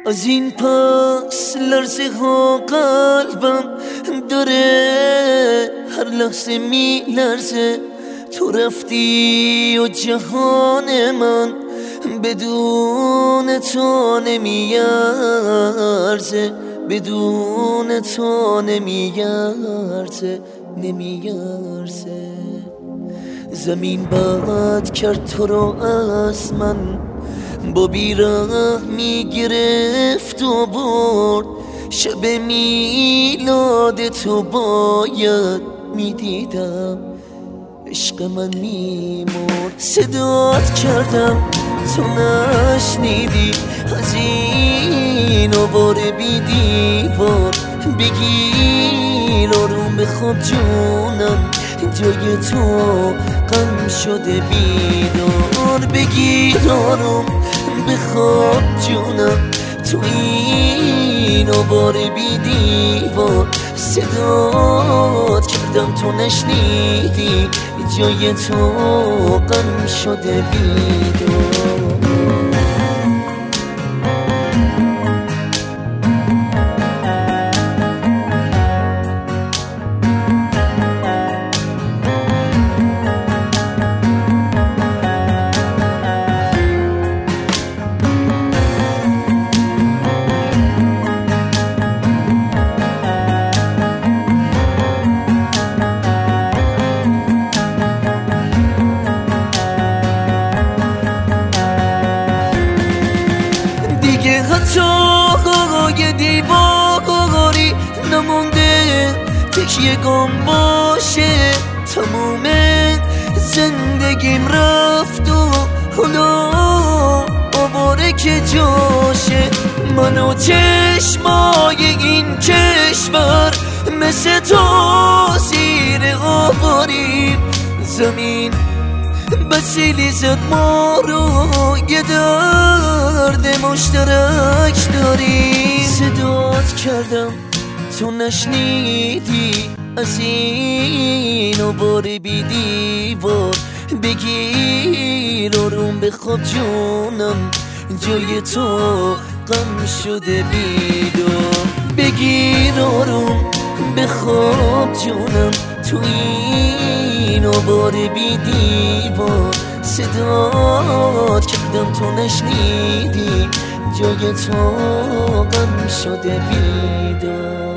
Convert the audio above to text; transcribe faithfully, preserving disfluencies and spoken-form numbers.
از این پس لرزه ها قلبم داره، هر لحظه می لرزه. تو رفتی و جهان من بدون تو نمیارزه، بدون تو نمیارزه، نمیارزه. زمین بد کرد تو رو از من، با بیره میگرفت و برد. شب میلاد تو باید میدیدم، عشق من میمرد. صدات کردم تو نشنیدی، از این آوار بی دیوار. بگیر آروم بخواب جونم، جای تو غم شده بیدار. بگیر آروم بخواب جونم، تو این آوار بی دیوار. صدات کردم تو نشنیدی، جای تو غم شده بیدار. دیگه حتی یه دیواری نمونده تکیه گم باشه. تموم زندگیم رفت و حالا آواره که جاشه. من و چشمای این کشور مثل تو زیر آواریم. زمین بسیلی زد ما رو، یه درد مشترک داریم. صدات کردم تو نشنیدی، از این آوار بی دیوار. بگیر آروم بخواب جونم، جای تو غم شده بیدار. بگیر آروم بخواب جونم، تو این آوار بی دیوار. صدات کردم تو نشنیدی، جای تو غم شده بیدار.